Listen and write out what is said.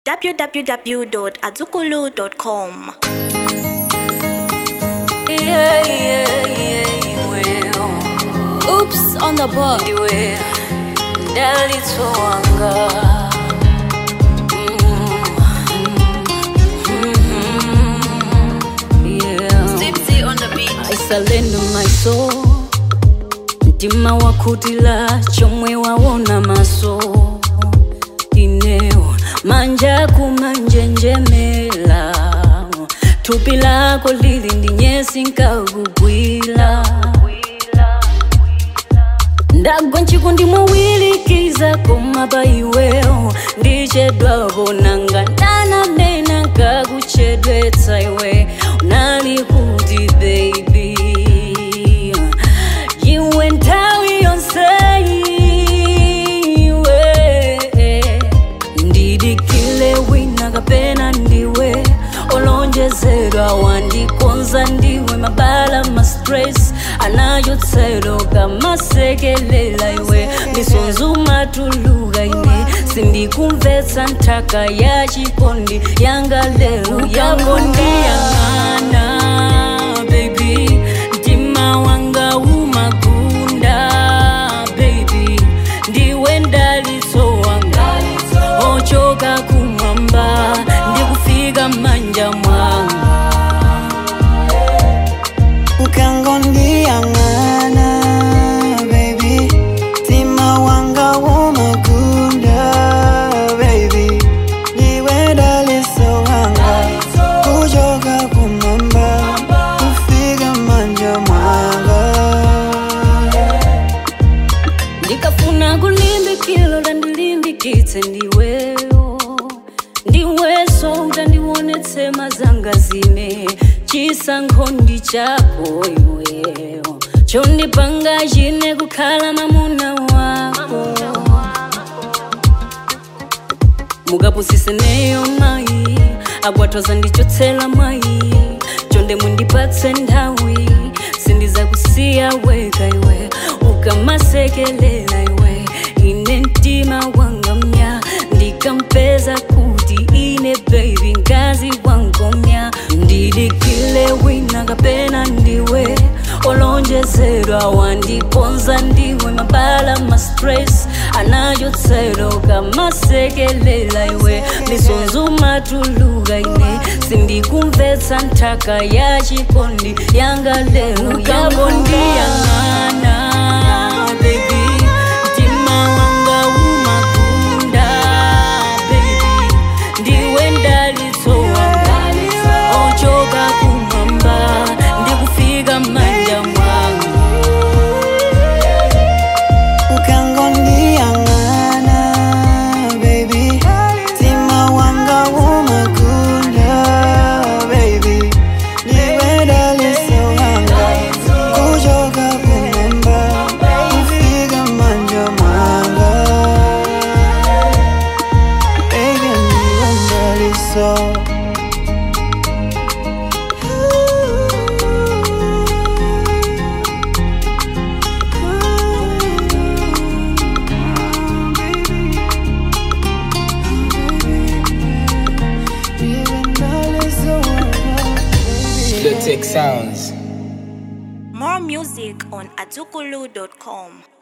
www.azukulu.com. Oops on the board. Tipsy on the beat. I surrender my soul. Ndima wakutila chomwe waona maso. Ineo manja kumanjenjemela. Tupi lako lili ndinyesi nkagugwila. Ndagwa nchikundi mwawilikiza komaba iweo. Ndichedwavo nangandana nena kaguchedwetsa iwe. Unali kuti baby iwe ntawi yonse iwe. Ndidikile wina kapena ndiwe. Olonjezerwa wandikonza ndiwe. Mabala ma stress anayotselo kamasekelela iwe. Misonzu matuluga ine sindikumvetsa ntaka ya chikondi yanga lero yakondiyang'ana baby. Mtima wanga umagunda baby. Ndiwe ndalitso wanga ochoka kumwamba. Ndikufika manja mwanga ukangondiyang'ana baby. Mtima wanga umagunda baby. Ndiwe ndalitso wanga ochoka kumwamba. Ndikufika manja mwanga. ndikafuna kulimbikilo ndandilimbikitse ndiweyo. Ndiweso utandionetse mazanga zime. Chisankho ndi chako iweyo. Chondipanga chine kukhala mamuna wako. Mukapusise neyo mayi akwathoza ndichotsela mwayi. Chonde mundipatse nthawi sindiza kusiya weka iwe. Ukamasekelela iwe ine mtima wanga mnya. Ndikampeza kuti ine baby ngazi wangomya. Ndidikile wina kapena ndiwe. Olonjezerwa wandikonza ndiwe. Mabala ma stress anayotselo kamasekelela iwe. Misonzu matuluga ine sindikumvetsa ntaka ya chikondi yanga lero yakondiyang'ana baby. Mtima wanga umagunda baby. Ndiwe ndalitso wanga ochoka kumwamba. Ndikufika manja mwanga ukangondiyang'ana baby. Mtima wanga umagunda baby. Ndiwe ndalitso wanga ochoka kumwamba. Ndikufika manja mwanga baby. Ndiwe ndalitso. The Tech Sounds. More music on azukulu.com.